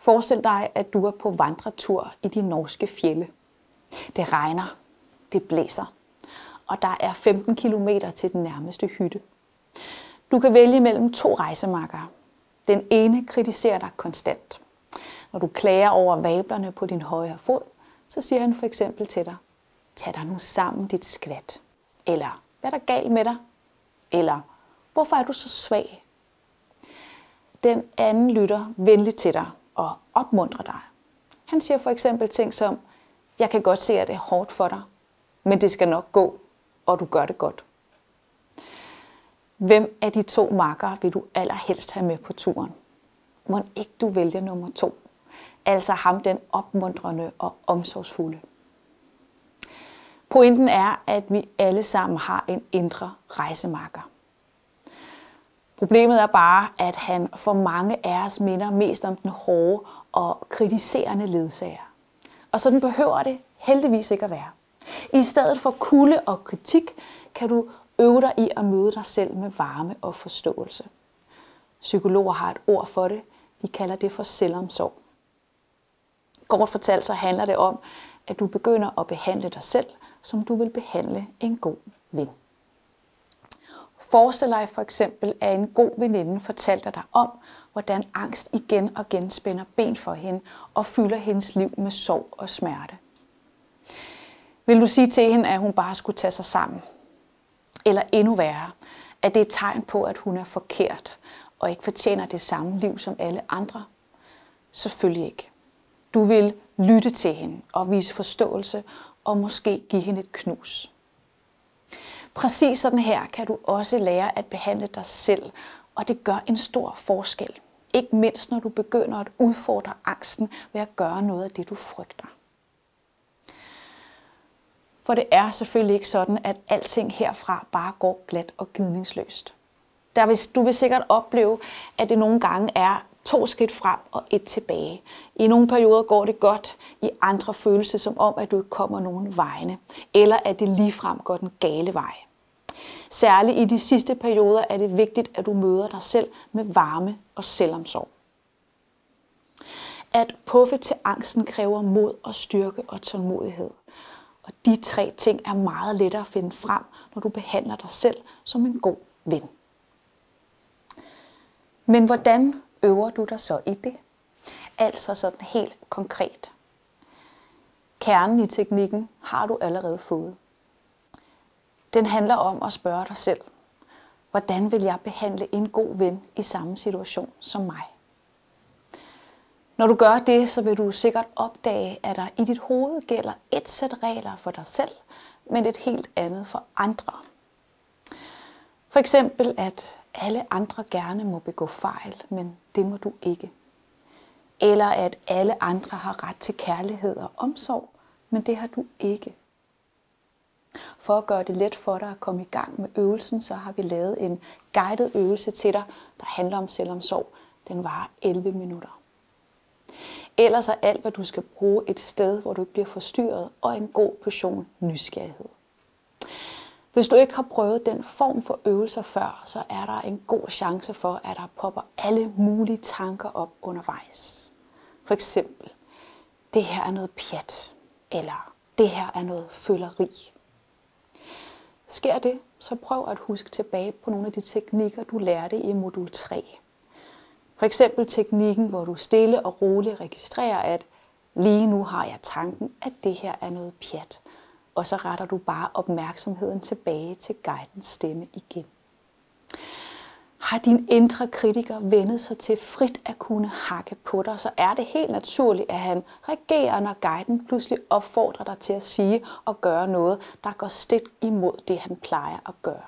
Forestil dig, at du er på vandretur i de norske fjelde. Det regner, det blæser, og der er 15 kilometer til den nærmeste hytte. Du kan vælge mellem 2 rejsemakkere. Den ene kritiserer dig konstant. Når du klager over vablerne på din højre fod, så siger han for eksempel til dig, tag dig nu sammen, dit skvat. Eller, hvad er der galt med dig? Eller, hvorfor er du så svag? Den anden lytter venligt til dig og opmuntrer dig. Han siger for eksempel ting som, jeg kan godt se, at det er hårdt for dig, men det skal nok gå, og du gør det godt. Hvem af de 2 makkere vil du allerhelst have med på turen? Må ikke du vælger nummer 2, altså ham den opmuntrende og omsorgsfulde. Pointen er, at vi alle sammen har en indre rejsemakker. Problemet er bare, at han for mange af os minder mest om den hårde og kritiserende ledsager. Og sådan behøver det heldigvis ikke at være. I stedet for kulde og kritik, kan du øve dig i at møde dig selv med varme og forståelse. Psykologer har et ord for det. De kalder det for selvomsorg. Kort fortalt så handler det om, at du begynder at behandle dig selv, som du vil behandle en god ven. Forestil dig for eksempel, at en god veninde fortalte dig om, hvordan angst igen og igen spænder ben for hende og fylder hendes liv med sorg og smerte. Vil du sige til hende, at hun bare skulle tage sig sammen? Eller endnu værre, at det er et tegn på, at hun er forkert og ikke fortjener det samme liv som alle andre? Selvfølgelig ikke. Du vil lytte til hende og vise forståelse og måske give hende et knus. Præcis sådan her kan du også lære at behandle dig selv, og det gør en stor forskel. Ikke mindst når du begynder at udfordre angsten ved at gøre noget af det, du frygter. For det er selvfølgelig ikke sådan, at alting herfra bare går glat og gnidningsløst. Du vil sikkert opleve, at det nogle gange er 2 skridt frem og 1 tilbage. I nogle perioder går det godt, i andre føles det som om, at du ikke kommer nogen vegne, eller at det ligefrem går den gale vej. Særligt i de sidste perioder er det vigtigt, at du møder dig selv med varme og selvomsorg. At puffe til angsten kræver mod og styrke og tålmodighed. Og de 3 ting er meget lettere at finde frem, når du behandler dig selv som en god ven. Men hvordan øver du dig så i det? Altså sådan helt konkret. Kernen i teknikken har du allerede fået. Den handler om at spørge dig selv, hvordan vil jeg behandle en god ven i samme situation som mig? Når du gør det, så vil du sikkert opdage, at der i dit hoved gælder et sæt regler for dig selv, men et helt andet for andre. For eksempel, at alle andre gerne må begå fejl, men det må du ikke. Eller at alle andre har ret til kærlighed og omsorg, men det har du ikke. For at gøre det let for dig at komme i gang med øvelsen, så har vi lavet en guided øvelse til dig, der handler om selvomsorg. Den varer 11 minutter. Ellers er alt, hvad du skal bruge, et sted, hvor du ikke bliver forstyrret, og en god portion nysgerrighed. Hvis du ikke har prøvet den form for øvelser før, så er der en god chance for, at der popper alle mulige tanker op undervejs. For eksempel, det her er noget pjat, eller det her er noget føleri. Sker det, så prøv at huske tilbage på nogle af de teknikker, du lærte i modul 3. For eksempel teknikken, hvor du stille og roligt registrerer, at lige nu har jeg tanken, at det her er noget pjat. Og så retter du bare opmærksomheden tilbage til guidens stemme igen. Har din indre kritiker vendet sig til frit at kunne hakke på dig, så er det helt naturligt, at han reagerer, når guiden pludselig opfordrer dig til at sige og gøre noget, der går stik imod det, han plejer at gøre.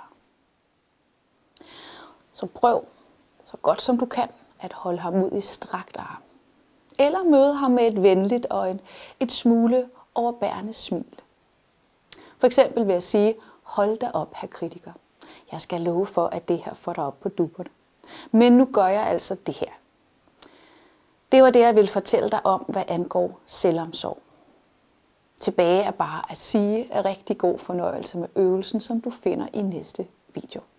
Så prøv, så godt som du kan, at holde ham ud i strakt arm. Eller møde ham med et venligt og et smule overbærende smil. For eksempel vil jeg sige, hold da op, herr kritiker. Jeg skal love for, at det her får dig op på dupperne. Men nu gør jeg altså det her. Det var det, jeg ville fortælle dig om, hvad angår selvomsorg. Tilbage er bare at sige, at rigtig god fornøjelse med øvelsen, som du finder i næste video.